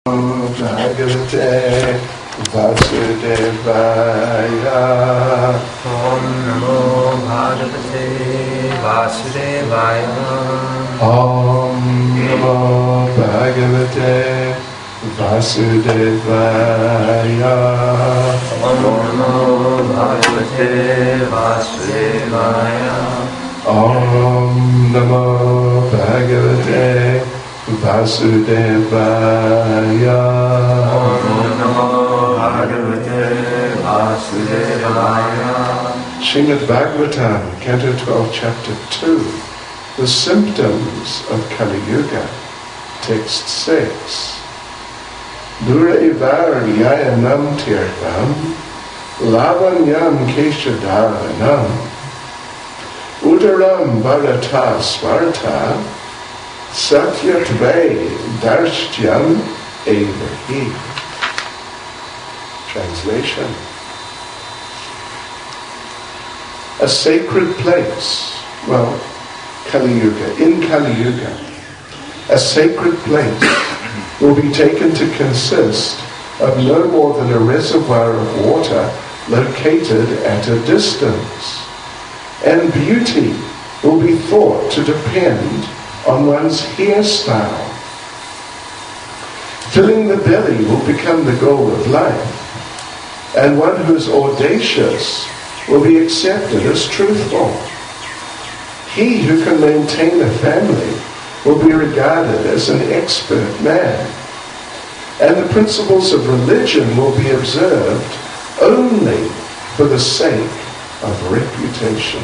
Bhagavate Vasudevaya. Om Namo Bhagavate Vasudevaya. Om Namo Bhagavate Vasudevaya. Om Namo Bhagavate Vasudevaya. Om Namo Bhagavate Vasudevaya. Om Namo Bhagavate Vasudevaya. Srimad Bhagavatam, Canto 12, Chapter 2, The Symptoms of Kali Yuga, Text 6. Durevar yayanam tirtham, lavanyam keshadaranam, udaram bharata svarta, satyatve darshyam evahi. Translation. A sacred place, well, Kali Yuga, in Kali Yuga, a sacred place will be taken to consist of no more than a reservoir of water located at a distance, and beauty will be thought to depend on one's hairstyle. Filling the belly will become the goal of life, and one who is audacious will be accepted as truthful. He who can maintain a family will be regarded as an expert man, and the principles of religion will be observed only for the sake of reputation.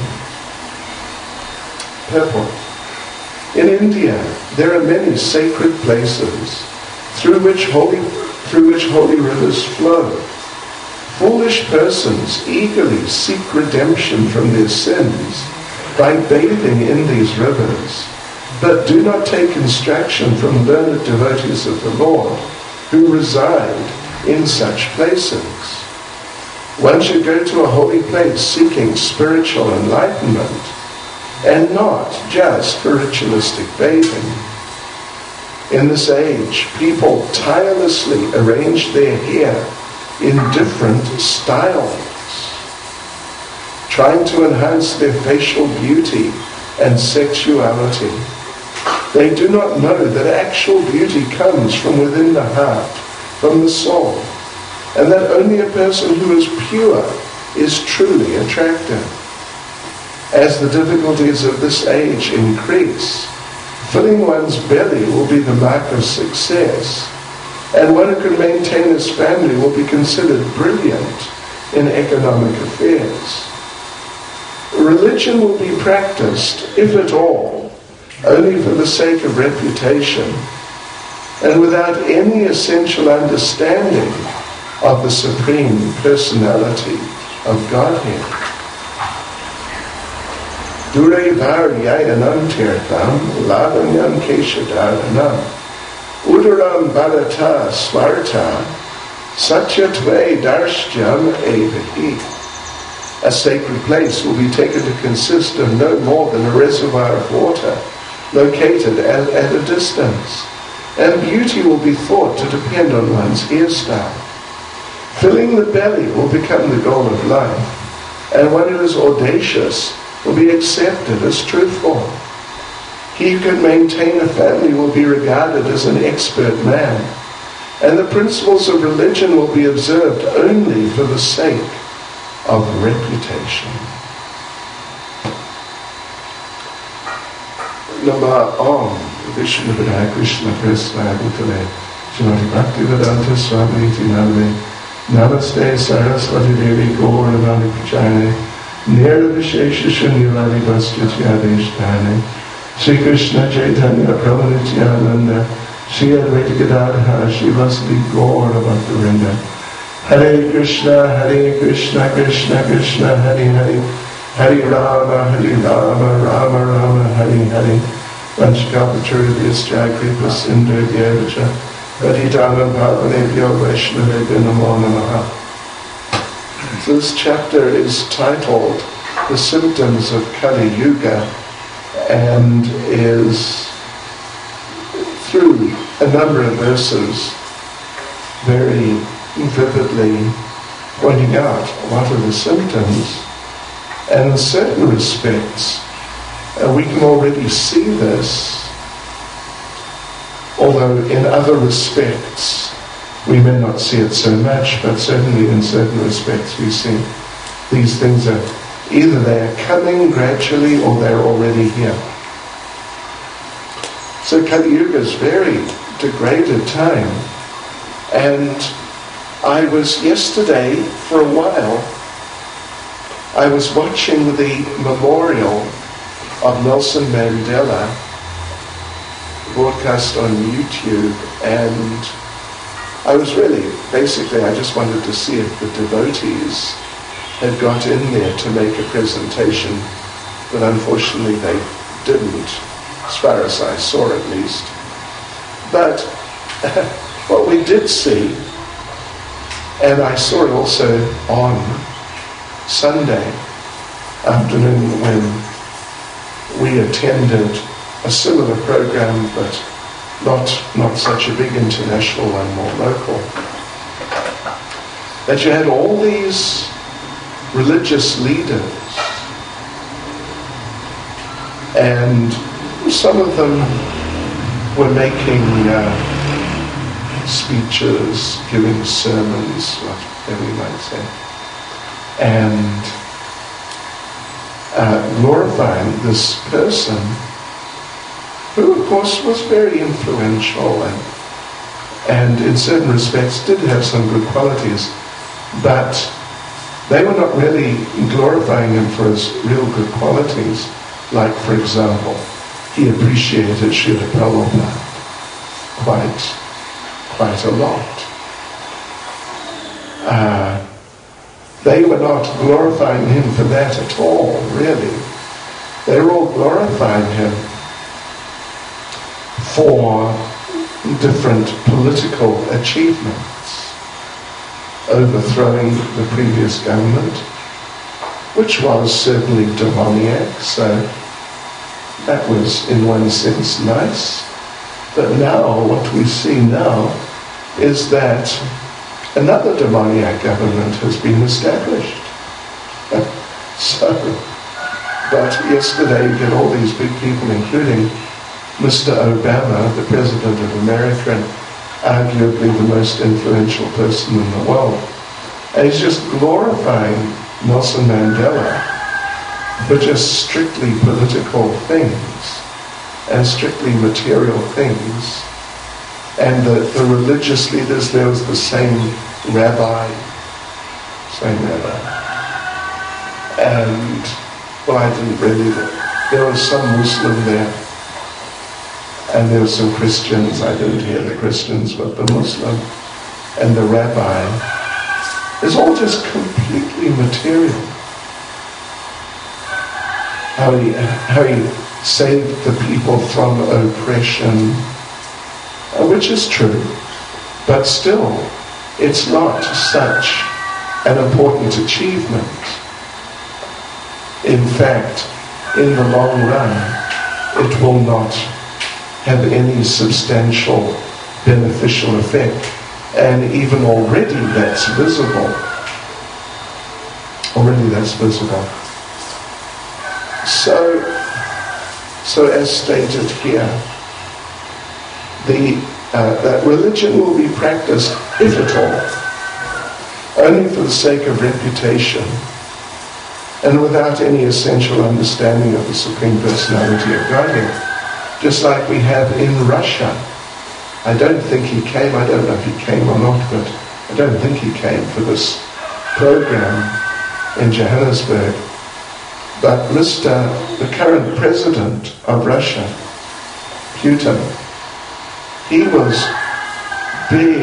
Purport. In India, there are many sacred places through which holy rivers flow. Foolish persons eagerly seek redemption from their sins by bathing in these rivers, but do not take instruction from learned devotees of the Lord who reside in such places. One should go to a holy place seeking spiritual enlightenment, and not just for ritualistic bathing. In this age, people tirelessly arrange their hair in different styles, trying to enhance their facial beauty and sexuality. They do not know that actual beauty comes from within the heart, from the soul, and that only a person who is pure is truly attractive. As the difficulties of this age increase, filling one's belly will be the mark of success, and one who can maintain his family will be considered brilliant in economic affairs. Religion will be practiced, if at all, only for the sake of reputation, and without any essential understanding of the Supreme Personality of Godhead. Durevar yayanam tirtham, lavanyam keshadaranam, udaram bharata svarta, satyatve darshyam evahi. A sacred place will be taken to consist of no more than a reservoir of water located at a distance, and beauty will be thought to depend on one's hairstyle. Filling the belly will become the goal of life, and one who is audacious will be accepted as truthful. He who can maintain a family will be regarded as an expert man, and the principles of religion will be observed only for the sake of reputation. Nama Om Vishnu Vidaya Krishna Prasnaya Bhutale Srimati Bhaktivedanta Swami Namaste Namaste Saraswati Devi Gauravani Prachane Nirvishesha Shunyavadi Vastutyadeshtane Sri Krishna Chaitanya Prabhu Nityananda Sri Advaita Gadadhara Sri Vasudhi Gaura Bhaktivinoda Hare Krishna Krishna Krishna Hare Hare Hare Rama Rama Rama Hare Hare Vanchakapachurviyascha Kripa Sindhu Patitanam Pavanebhyo Vaishnavebhyo Namo Namaha. This chapter is titled The Symptoms of Kali Yuga, and is through a number of verses very vividly pointing out what are the symptoms. And in certain respects, we can already see this, although in other respects we may not see it so much, but certainly in certain respects we see these things are either they're coming gradually or they're already here. So Kali Yuga is very degraded time, and I was yesterday, for a while, I was watching the memorial of Nelson Mandela broadcast on YouTube, and I was really, basically, I just wanted to see if the devotees had got in there to make a presentation, but unfortunately they didn't, as far as I saw at least. But what we did see, and I saw it also on Sunday afternoon when we attended a similar program, but not such a big international one, more local, that you had all these religious leaders, and some of them were making speeches, giving sermons, whatever you might say, and glorifying this person who, of course, was very influential and in certain respects did have some good qualities, but they were not really glorifying him for his real good qualities. Like, for example, he appreciated Srila Prabhupada quite a lot. They were not glorifying him for that at all, really. They were all glorifying him for different political achievements, overthrowing the previous government, which was certainly demoniac, so that was in one sense nice. But now, what we see now is that another demoniac government has been established. But yesterday you get all these big people, including Mr. Obama, the President of America, and arguably the most influential person in the world. And he's just glorifying Nelson Mandela for just strictly political things and strictly material things. And the religious leaders, there was the same rabbi. And, well, I didn't really, there was some Muslim there, and there were some Christians. I didn't hear the Christians, but the Muslim and the rabbi is all just completely material. How he saved the people from oppression, which is true, but still, it's not such an important achievement. In fact, in the long run, it will not have any substantial beneficial effect, and even already that's visible. Already that's visible. So as stated here, that religion will be practiced, if at all, only for the sake of reputation and without any essential understanding of the Supreme Personality of Godhead. Just like we have in Russia. I don't think he came, I don't know if he came or not, but I don't think he came for this program in Johannesburg. But the current president of Russia, Putin, he was big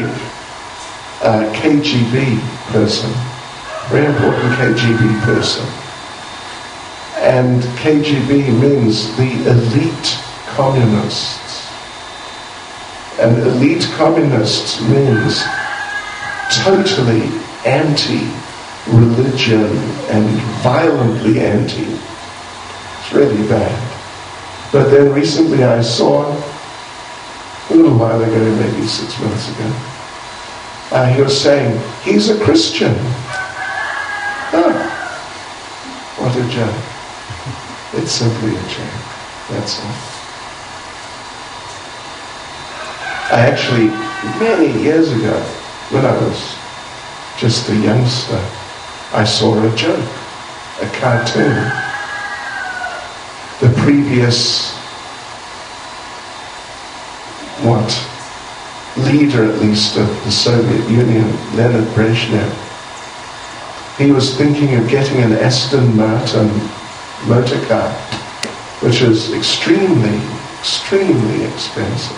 KGB person, very important KGB person. And KGB means the elite communists. And elite communists means totally anti-religion and violently anti. It's really bad. But then recently I saw, a little while ago, maybe 6 months ago, He was saying, he's a Christian. What a joke. It's simply a joke. That's all. I actually, many years ago, when I was just a youngster, I saw a joke, a cartoon. The previous, leader at least of the Soviet Union, Leonid Brezhnev, he was thinking of getting an Aston Martin motor car, which is extremely, extremely expensive.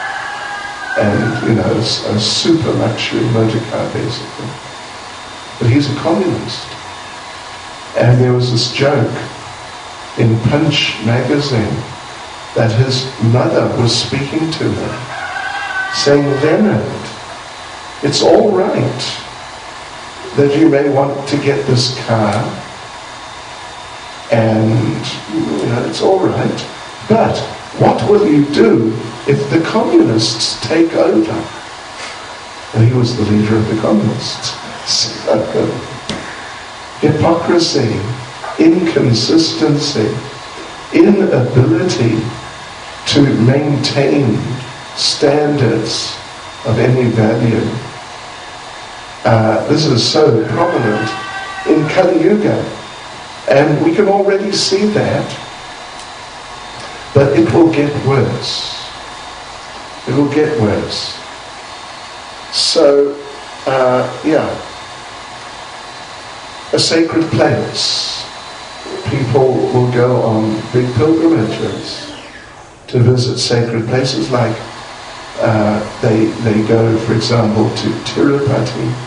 And, a super luxury motor car, basically. But he's a communist. And there was this joke in Punch magazine that his mother was speaking to him, saying, Leonard, it's all right that you may want to get this car, and it's all right, but what will you do if the communists take over? And he was the leader of the communists. So, hypocrisy, inconsistency, inability to maintain standards of any value. This is so prominent in Kali Yuga, and we can already see that, but it will get worse. It will get worse. So, a sacred place. People will go on big pilgrimages to visit sacred places, like they go, for example, to Tirupati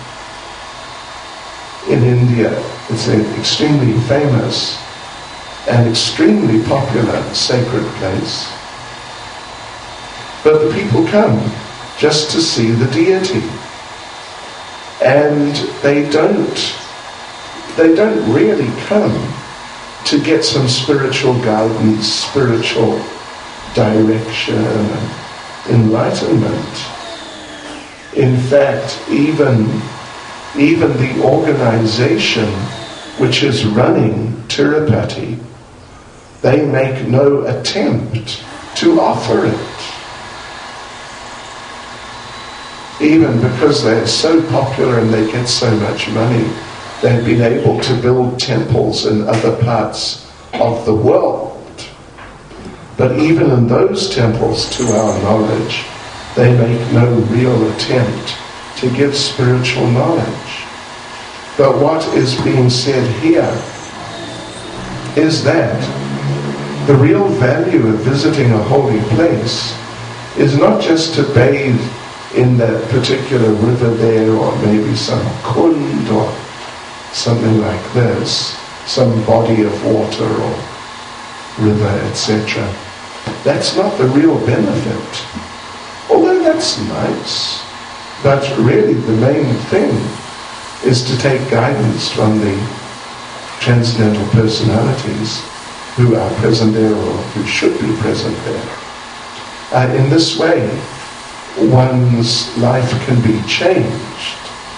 in India. It's an extremely famous and extremely popular sacred place. But the people come just to see the deity, and they don't really come to get some spiritual guidance, spiritual direction, and enlightenment. In fact, even the organization which is running Tirupati, they make no attempt to offer it. Even because they're so popular and they get so much money, they've been able to build temples in other parts of the world. But even in those temples, to our knowledge, they make no real attempt to give spiritual knowledge. But what is being said here is that the real value of visiting a holy place is not just to bathe in that particular river there, or maybe some kund or something like this, some body of water or river, etc. That's not the real benefit. Although that's nice, but really the main thing is to take guidance from the transcendental personalities who are present there, or who should be present there. In this way, one's life can be changed.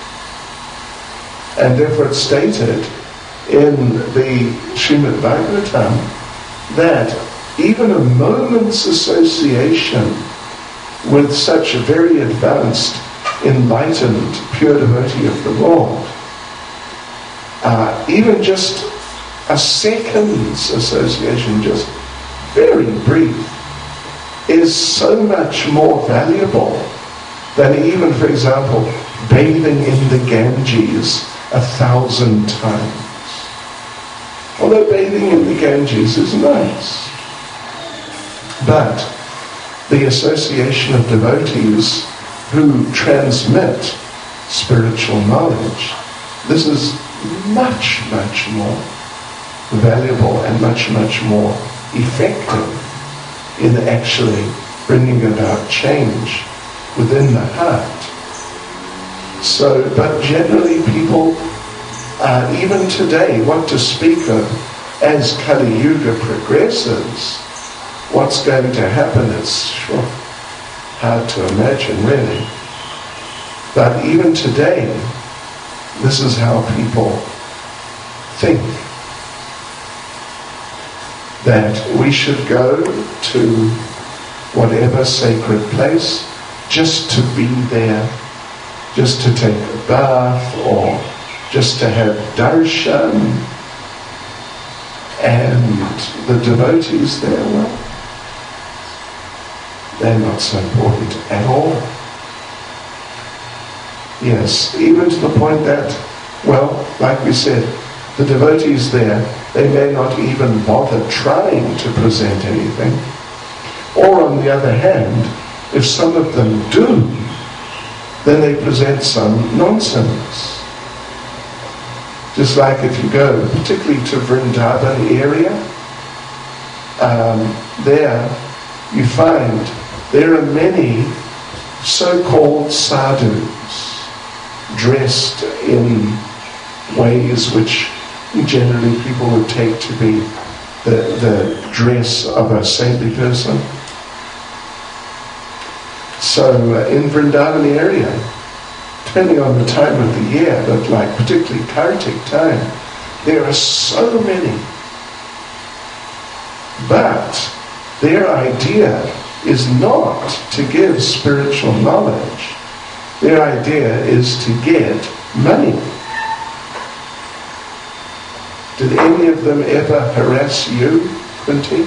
And therefore it's stated in the Srimad Bhagavatam that even a moment's association with such a very advanced, enlightened, pure devotee of the Lord, even just a second's association, just very brief, is so much more valuable than even, for example, bathing in the Ganges 1,000 times. Although bathing in the Ganges is nice, but the association of devotees who transmit spiritual knowledge, this is much, much more valuable and much, much more effective in actually bringing about change within the heart. So, but generally people, even today, what to speak of as Kali Yuga progresses, what's going to happen is hard to imagine, really. But even today, this is how people think. That we should go to whatever sacred place just to be there, just to take a bath, or just to have darshan. And the devotees there, well, they're not so important at all. Yes, even to the point that, well, like we said, the devotees there, they may not even bother trying to present anything. Or on the other hand, if some of them do, then they present some nonsense. Just like if you go, particularly to Vrindavan area, there you find there are many so-called sadhus dressed in ways which generally people would take to be the dress of a saintly person. So in Vrindavan area, depending on the time of the year, but like particularly Kartik time, there are so many. But their idea is not to give spiritual knowledge. Their idea is to get money. Did any of them ever harass you, Kunti?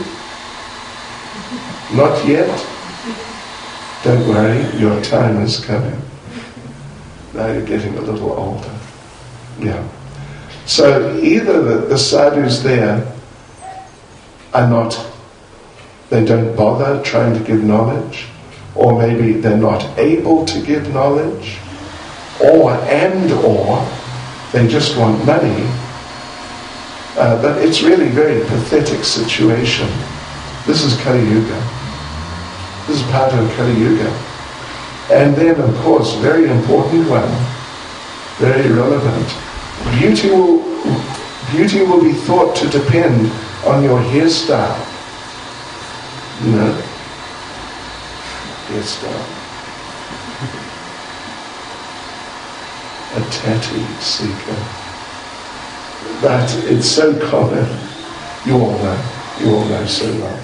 Not yet? Don't worry, your time is coming. Now you're getting a little older. Yeah. So either the sadhus there are not, they don't bother trying to give knowledge, or maybe they're not able to give knowledge, or they just want money. But it's really a very pathetic situation. This is Kali Yuga. This is part of Kali Yuga. And then, of course, very important one, very relevant. Beauty will be thought to depend on your hairstyle. You know, hairstyle. A tattoo seeker. But it's so common. You all know so well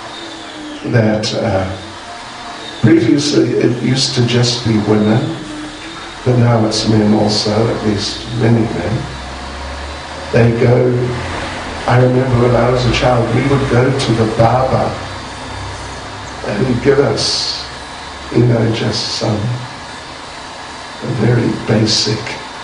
that previously it used to just be women, but now it's men also, at least many men. They go, I remember when I was a child, we would go to the barber and he'd give us, just some very basic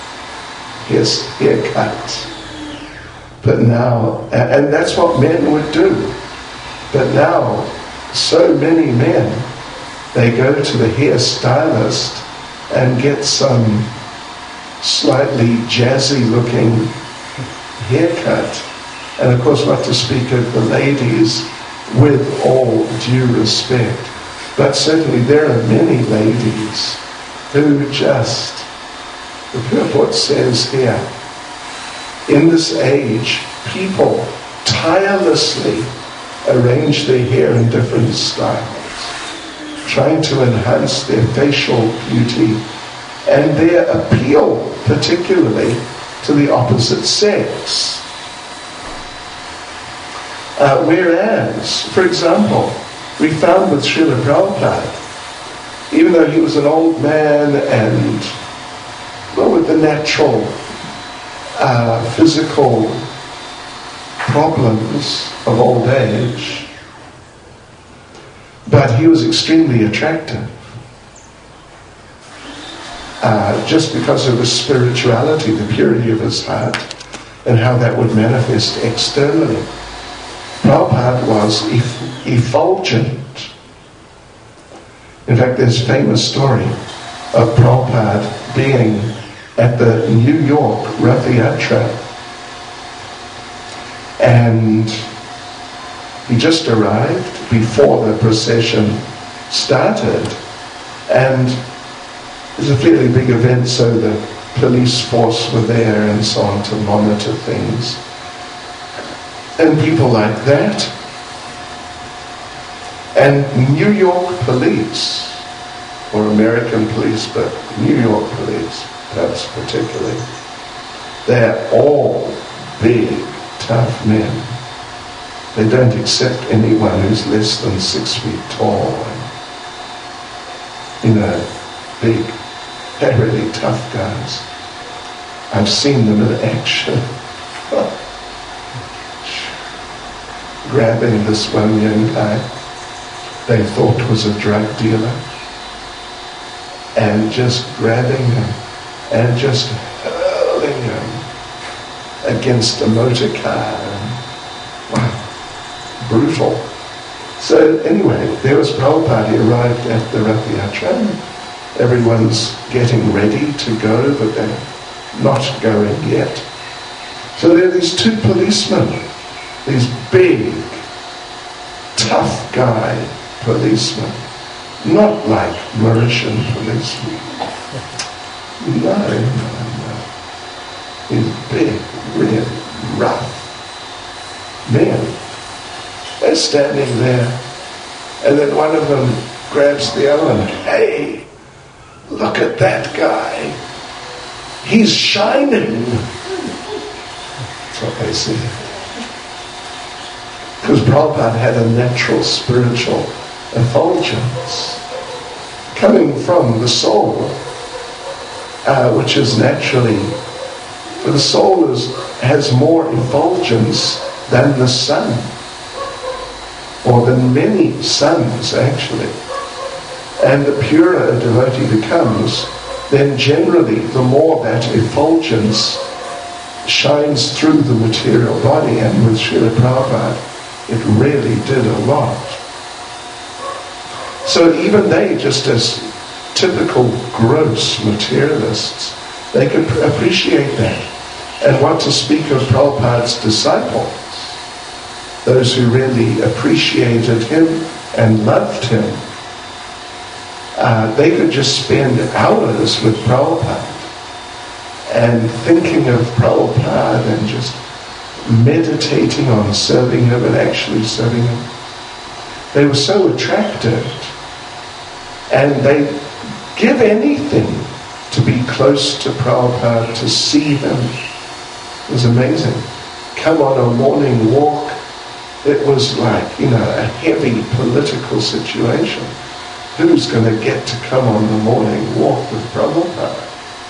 haircut. But now, and that's what men would do. But now, so many men, they go to the hairstylist and get some slightly jazzy looking haircut. And of course, not to speak of the ladies, with all due respect. But certainly there are many ladies who just, the purport says here, in this age, people tirelessly arrange their hair in different styles, trying to enhance their facial beauty and their appeal, particularly to the opposite sex. Whereas, for example, we found with Srila Prabhupada, even though he was an old man and, with the natural physical problems of old age, but he was extremely attractive. Just because of his spirituality, the purity of his heart, and how that would manifest externally. Prabhupada was effulgent. In fact, there's a famous story of Prabhupada being at the New York Rath Yatra, and he just arrived before the procession started, and it was a fairly big event, so the police force were there and so on to monitor things. And people like that. And New York police or American police, but New York police, perhaps particularly, they're all big, tough men. They don't accept anyone who's less than 6 feet tall. Big, they're really tough guys. I've seen them in action. Grabbing this one young guy they thought was a drug dealer, and just grabbing him and just hurling him against a motor car. Wow, brutal. So anyway, there was Prabhupada. He arrived at the Rath Yatra. Everyone's getting ready to go, but they're not going yet. So there are these two policemen, these big, tough guy policemen, not like Mauritian policemen. No. These big, really rough men. They're standing there, and then one of them grabs the other one. Hey, look at that guy. He's shining. That's what they see. Because Prabhupada had a natural spiritual effulgence coming from the soul, which is naturally, the soul has more effulgence than the sun, or than many suns actually. And the purer a devotee becomes, then generally the more that effulgence shines through the material body, and with Srila Prabhupada it really did a lot. So even they, just as typical gross materialists, they could appreciate that. And what to speak of Prabhupada's disciples, those who really appreciated him and loved him, they could just spend hours with Prabhupada and thinking of Prabhupada and just meditating on serving him and actually serving him. They were so attracted, and they give anything to be close to Prabhupada, to see him. It was amazing. Come on a morning walk. It was like, a heavy political situation. Who's going to get to come on the morning walk with Prabhupada?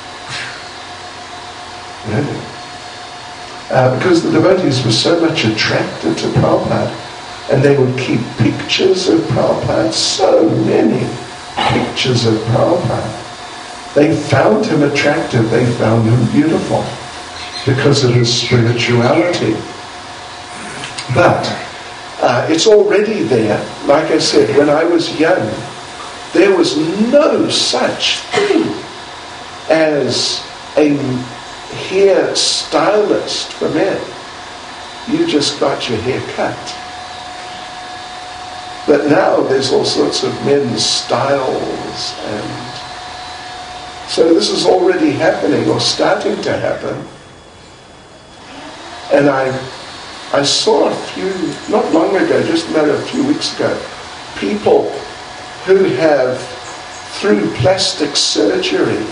Really? Because the devotees were so much attracted to Prabhupada, and they would keep pictures of Prabhupada, so many pictures of Prabhupada. They found him attractive, they found him beautiful because of his spirituality. But it's already there. Like I said, when I was young, there was no such thing as a hair stylist for men. You just got your hair cut. But now there's all sorts of men's styles, and so this is already happening or starting to happen. And I saw a few, not long ago, just about a few weeks ago, people who have, through plastic surgery,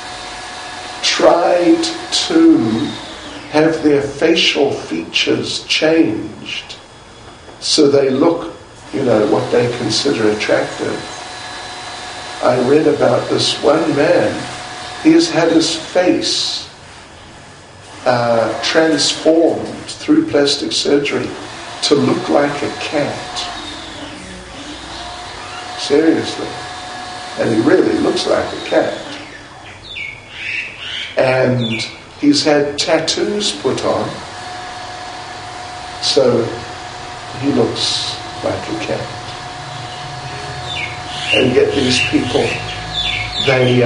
tried to have their facial features changed so they look, what they consider attractive. I read about this one man. He has had his face transformed through plastic surgery to look like a cat. Seriously. And he really looks like a cat. And he's had tattoos put on, so he looks like a cat. And yet these people, they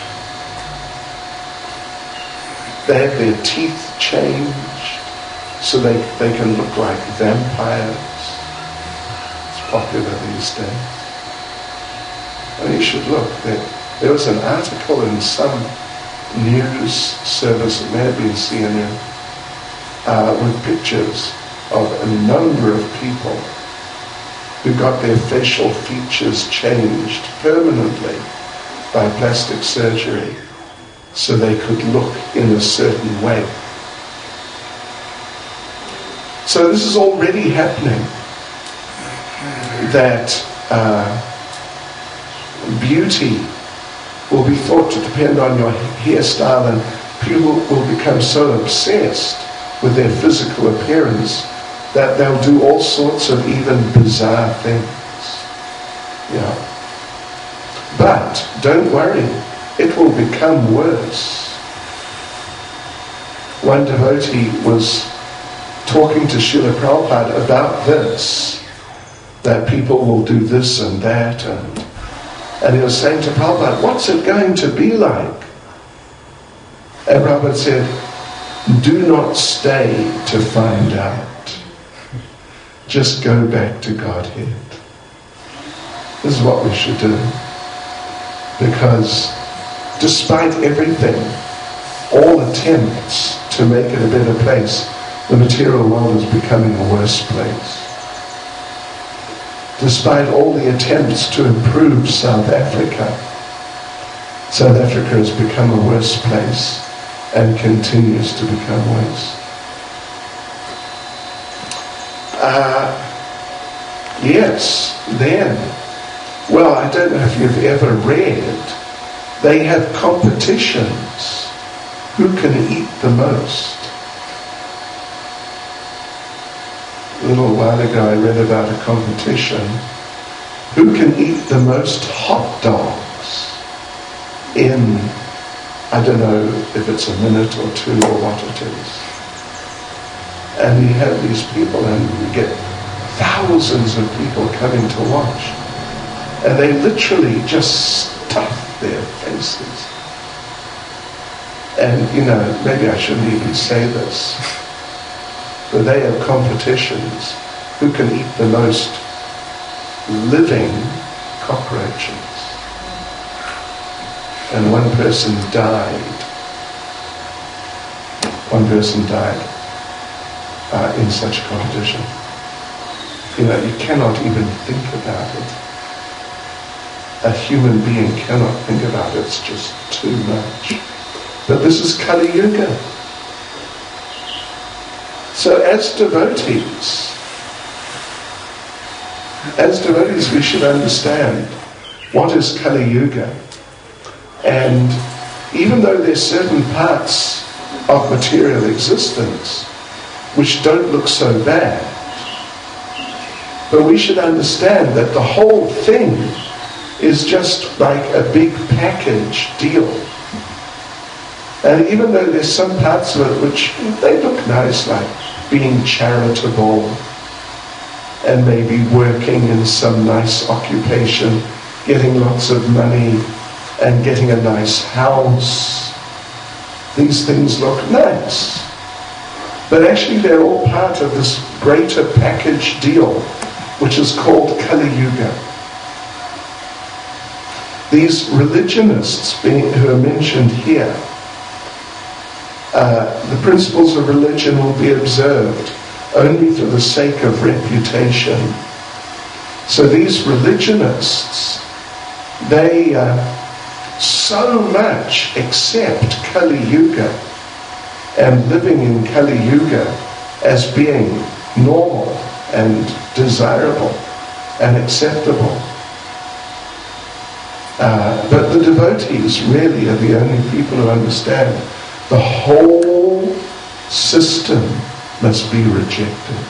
have their teeth changed so they can look like vampires. It's popular these days. And you should look. There was an article in some news service, it may have been CNN, with pictures of a number of people who got their facial features changed permanently by plastic surgery so they could look in a certain way. So this is already happening, that beauty will be thought to depend on your hairstyle, and people will become so obsessed with their physical appearance that they'll do all sorts of even bizarre things. Yeah. But don't worry, it will become worse. One devotee was talking to Srila Prabhupada about this, that people will do this and that, and he was saying to Prabhupada, what's it going to be like? And Prabhupada said, do not stay to find out. Just go back to Godhead. This is what we should do. Because despite everything, all attempts to make it a better place, the material world is becoming a worse place. Despite all the attempts to improve South Africa has become a worse place and continues to become worse. Yes, then, well, I don't know if you've ever read, they have competitions. Who can eat the most? A little while ago I read about a competition. Who can eat the most hot dogs in, I don't know if it's a minute or two or what it is. And you have these people, and you get thousands of people coming to watch. And they literally just stuff their faces. And, maybe I shouldn't even say this, but they have competitions. Who can eat the most living cockroaches? And one person died. In such a competition. You cannot even think about it. A human being cannot think about it. It's just too much. But this is Kali Yuga. So as devotees, we should understand what is Kali Yuga. And even though there's certain parts of material existence which don't look so bad, but we should understand that the whole thing is just like a big package deal. And even though there's some parts of it which they look nice, like being charitable and maybe working in some nice occupation, getting lots of money and getting a nice house, these things look nice. But actually they're all part of this greater package deal, which is called Kali Yuga. These religionists who are mentioned here, the principles of religion will be observed only for the sake of reputation. So these religionists, they so much accept Kali Yuga and living in Kali Yuga as being normal and desirable and acceptable. But the devotees really are the only people who understand the whole system must be rejected.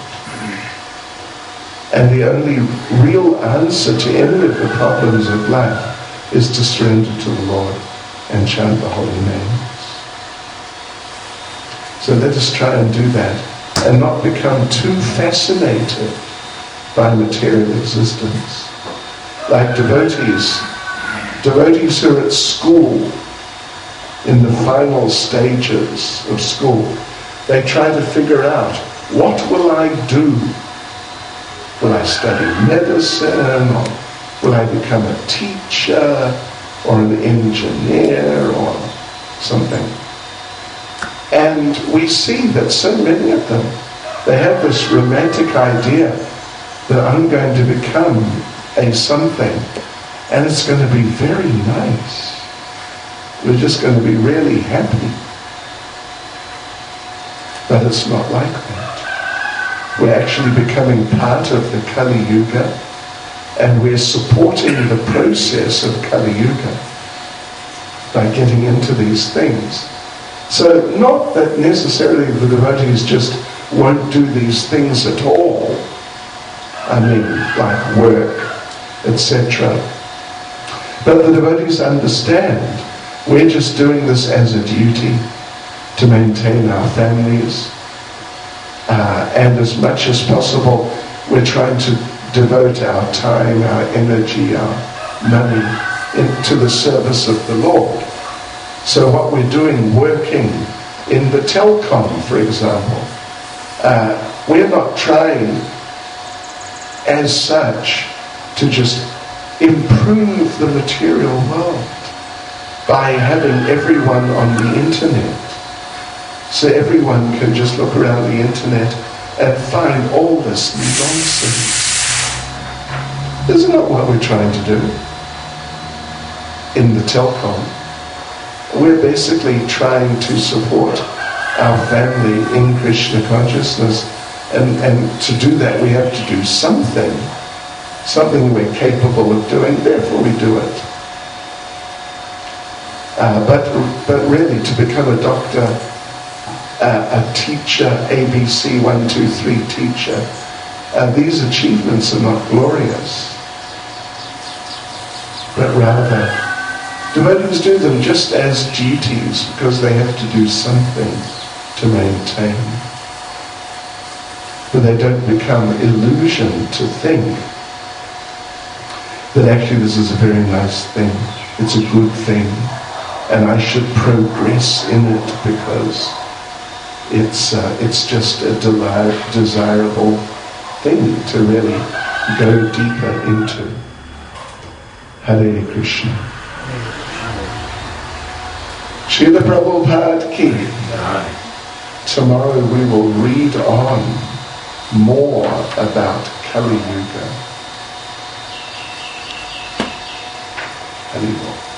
And the only real answer to any of the problems of life is to surrender to the Lord and chant the holy names. So let us try and do that and not become too fascinated by material existence. Like devotees who are at school, in the final stages of school, they try to figure out, what will I do? Will I study medicine? Or will I become a teacher or an engineer or something? And we see that so many of them, they have this romantic idea that I'm going to become a something, And it's going to be very nice. We're just going to be really happy. But it's not like that. We're actually becoming part of the Kali Yuga, and we're supporting the process of Kali Yuga by getting into these things. So not that necessarily the devotees just won't do these things at all. I mean, like work, etc. But the devotees understand we're just doing this as a duty to maintain our families, and as much as possible we're trying to devote our time, our energy, our money into the service of the Lord. So what we're doing, working in the telecom, for example, we're not trying as such to just improve the material world by having everyone on the internet. So everyone can just look around the internet and find all this nonsense. Isn't that what we're trying to do in the telecom? We're basically trying to support our family in Krishna consciousness, and to do that we have to do something we're capable of doing, therefore we do it. But really, to become a doctor, a teacher, ABC 1, 2, 3 teacher, these achievements are not glorious, but rather devotees do them just as duties because they have to do something to maintain. But they don't become illusion to think that actually this is a very nice thing, it's a good thing, and I should progress in it because it's just a desirable thing to really go deeper into. Hare Krishna. Srila Prabhupada ki. Tomorrow we will read on more about Kali Yuga. Hare Krishna.